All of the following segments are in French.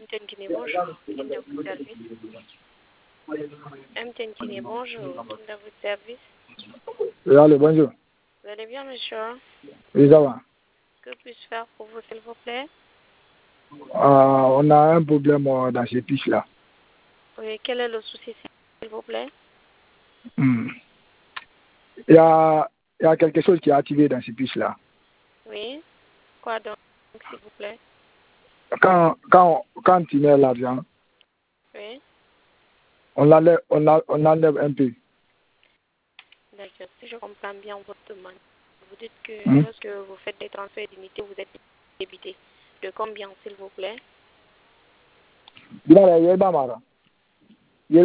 MTN Guinée, bonjour. Qui est à votre service? MTN Guinée, bonjour. Qui est à votre service? Oui, allô, bonjour. Vous allez bien, monsieur? Oui, ça va. Que puis-je faire pour vous, s'il vous plaît? On a un problème dans ces pistes-là. Oui, quel est le souci, s'il vous plaît? Hmm. Il y a quelque chose qui est activé dans ces pistes-là. Oui. Quoi donc, s'il vous plaît? Quand tu mets l'argent, Oui. on l'enlève un peu. D'accord. Si je comprends bien votre demande, vous dites que Hmm. lorsque vous faites des transferts d'unité, vous êtes débité. De combien, s'il vous plaît? Yerba Mara. Des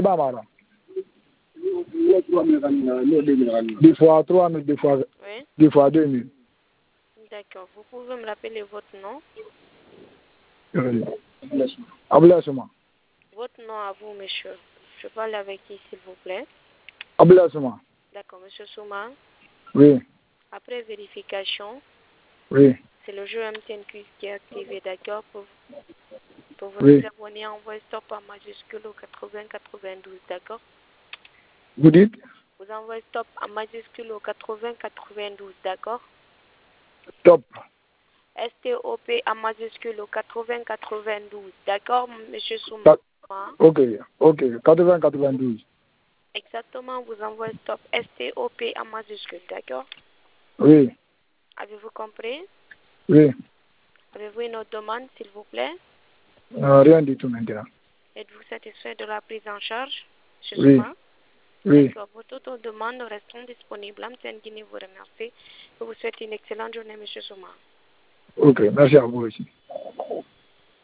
fois 3 000, Oui. des fois 2 000. D'accord. Vous pouvez me rappeler votre nom? Abla Souma. Votre nom à vous, monsieur. Je parle avec qui, s'il vous plaît? Abla Souma. D'accord, monsieur Souma. Oui, Après vérification, oui, c'est le jeu MTNQ qui est activé, d'accord? Pour vous oui. abonner, envoyez stop en majuscule au 80-92, d'accord? Vous dites Vous envoyez stop en majuscule au 80-92, d'accord? top. STOP en majuscule au 80-92, d'accord, monsieur Souma? Ok, 80-92. Exactement, vous envoyez stop STOP en majuscule, d'accord? Oui, Avez-vous compris? oui. Avez-vous une autre demande, s'il vous plaît? Rien du tout maintenant. Êtes-vous satisfait de la prise en charge, monsieur Oui, Souma? oui. D'accord, vos autres demandes resteront disponibles. MTN Guinée vous remercie. Je vous souhaite une excellente journée, monsieur Souma. Ok, merci à vous aussi.